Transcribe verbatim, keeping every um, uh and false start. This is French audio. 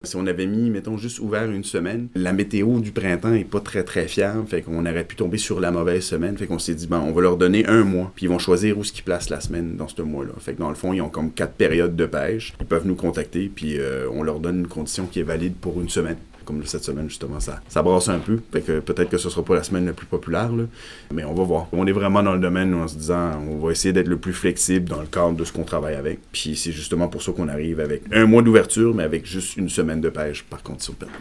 Si on avait mis, mettons, juste ouvert une semaine, la météo du printemps est pas très très fiable, fait qu'on aurait pu tomber sur la mauvaise semaine, fait qu'on s'est dit, ben, on va leur donner un mois, puis ils vont choisir où ce qu'ils placent la semaine dans ce mois-là. Fait que dans le fond, ils ont comme quatre périodes de pêche, ils peuvent nous contacter, puis euh, on leur donne une condition qui est valide pour une semaine. Comme cette semaine, justement, ça, ça brasse un peu. Fait que peut-être que ce sera pas la semaine la plus populaire, là. Mais on va voir. On est vraiment dans le domaine en se disant, on va essayer d'être le plus flexible dans le cadre de ce qu'on travaille avec. Puis c'est justement pour ça qu'on arrive avec un mois d'ouverture, mais avec juste une semaine de pêche par condition de permis.